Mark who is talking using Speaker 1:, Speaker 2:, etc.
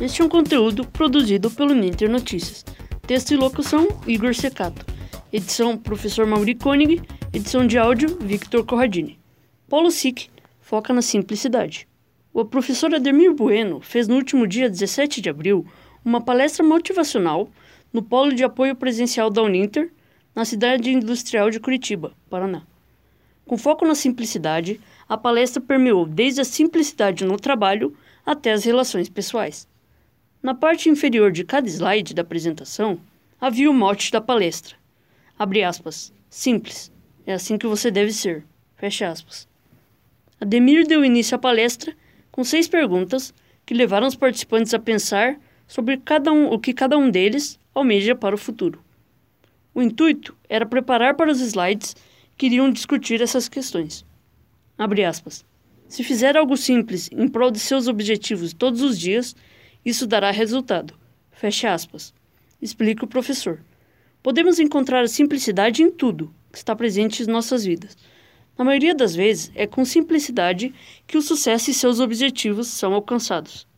Speaker 1: Este é um conteúdo produzido pelo Ninter Notícias. Texto e locução, Igor Secato. Edição, Professor Mauri Koenig. Edição de áudio, Victor Corradini. Polo SIC foca na simplicidade. O professor Ademir Bueno fez no último dia 17 de abril uma palestra motivacional no Polo de Apoio Presencial da Uninter, na cidade industrial de Curitiba, Paraná. Com foco na simplicidade, a palestra permeou desde a simplicidade no trabalho até as relações pessoais. Na parte inferior de cada slide da apresentação, havia o mote da palestra. Abre aspas. Simples. É assim que você deve ser. Fecha aspas. Ademir deu início à palestra com 6 perguntas que levaram os participantes a pensar sobre o que cada um deles almeja para o futuro. O intuito era preparar para os slides que iriam discutir essas questões. Abre aspas. Se fizer algo simples em prol de seus objetivos todos os dias, isso dará resultado. Fecha aspas. Explica o professor. Podemos encontrar a simplicidade em tudo que está presente em nossas vidas. Na maioria das vezes, é com simplicidade que o sucesso e seus objetivos são alcançados.